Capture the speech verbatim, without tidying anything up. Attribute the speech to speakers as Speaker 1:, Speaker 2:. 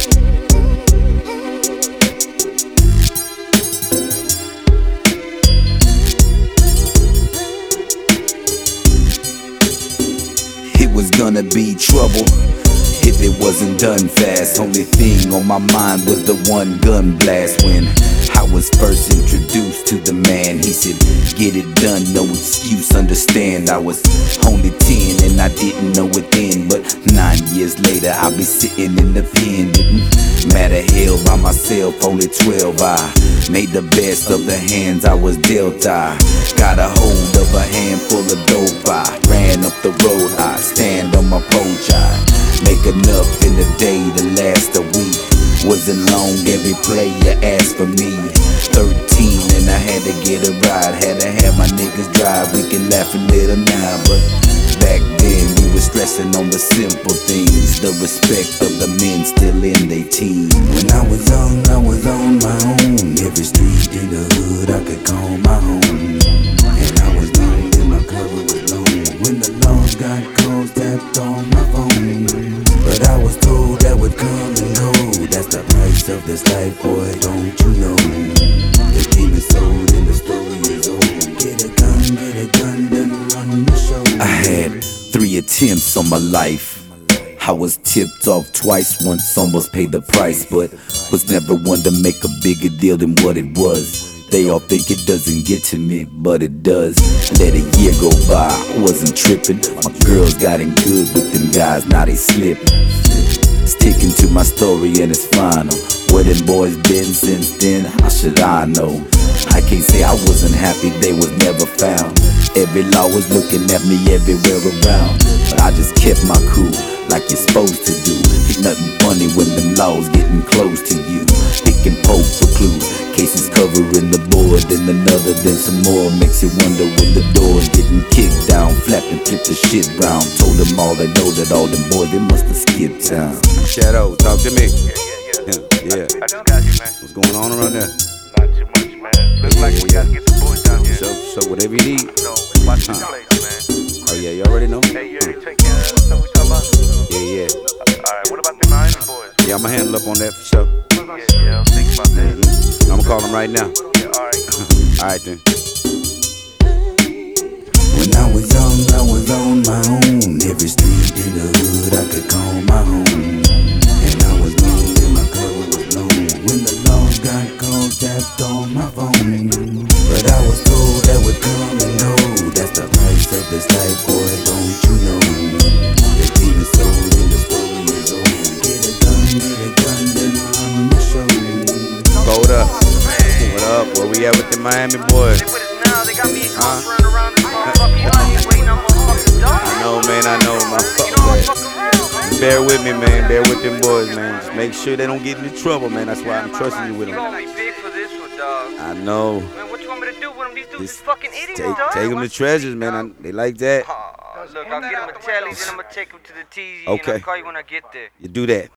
Speaker 1: It was gonna be trouble if it wasn't done fast. Only thing on my mind was the one gun blast. When I was first introduced to the man, he said, get it done, no excuse, understand. I was only ten and I didn't know it then, but nine years later I'll be sitting in the pen. Didn't matter, hell by myself, only twelve. I made the best of the hands I was dealt. I got a hold of a handful of dope. I ran up the road, I stand on my porch. I make enough in a day to last a week. Wasn't long, every player asked for me. Thirteen and I had to get a ride, had to have my niggas drive. We can laugh a little now, but back then we were stressing on the simple things. The respect of the men still in their team.
Speaker 2: When I was young, I was on my own. Every street in the hood I could call my home. And I was young and my cover was long. When the laws got calls tapped on my phone. But I was told that would come and go. That's the price of this life, boy, don't you know? The game is sold and the story is old. Get a gun, get a gun, then run the show.
Speaker 1: I had three attempts on my life. I was tipped off twice, once almost paid the price, but was never one to make a bigger deal than what it was. They all think it doesn't get to me, but it does. Let a year go by, I wasn't tripping. My girls got in good with them guys, now they slipping. Sticking to my story and it's final. Where them boys been since then, how should I know? I can't say I wasn't happy, they was never found. Every law was looking at me everywhere around, but I just kept my cool, like you're supposed to do. Ain't nothing funny when them laws getting close to you. Pick and poke for clues, cases covering the board, then another, then some more. Makes you wonder when the door's getting kicked down. Flapping, flip the shit round. Told them all they know that all them boys, they must have skipped town.
Speaker 3: Shadow, talk to me.
Speaker 4: Yeah, yeah, yeah.
Speaker 3: Yeah.
Speaker 4: I just got you, man.
Speaker 3: What's going on around there?
Speaker 4: Not too much, man. Looks like we gotta get the boys down here.
Speaker 3: So, so whatever you need.
Speaker 4: You know, watch this place, man.
Speaker 3: Oh yeah, you already know?
Speaker 4: Hey, you already take care of that stuff we talking about?
Speaker 3: Yeah, yeah.
Speaker 4: Alright, what about the Miami boys?
Speaker 3: Yeah, I'ma handle up on that for sure.
Speaker 4: Yeah, yeah, I'm thinking about that.
Speaker 3: Mm-hmm. I'ma call them right now.
Speaker 4: Yeah, alright, cool.
Speaker 3: Alright then.
Speaker 2: When I was young, I was on my own. Every street in the hood I could call my home. And I was known and my cover was long. When the laws got calls tapped on my phone. But I was told that would come and go. That's the price of this life, boy, don't you know? The game is sold and the story is old. Get a gun, get a gun, then run the show.
Speaker 3: Hold up. What up? Where we at with the Miami boys?
Speaker 5: They with us now, they got me
Speaker 3: Huh?
Speaker 5: running around this motherfucker. You know I ain't waiting on motherfucking dog.
Speaker 3: I know, man, I know. My fuck,
Speaker 5: You know I'm
Speaker 3: man.
Speaker 5: fucking around, man.
Speaker 3: Bear with me, man. Bear with them boys, man. Just make sure they don't get into trouble, man. That's why I'm trusting you with
Speaker 5: You
Speaker 3: them.
Speaker 5: gonna be big for this one, dog.
Speaker 3: I know.
Speaker 5: Man, what you want me to do with them? These dudes is
Speaker 3: Just
Speaker 5: fucking idiots,
Speaker 3: Take,
Speaker 5: dog.
Speaker 3: take them to treasures, man. I, they like that.
Speaker 5: Oh, look, I'll get them a tellies and I'm gonna take them to the T Z
Speaker 3: Okay.
Speaker 5: and I'll call you when I get there.
Speaker 3: You do that.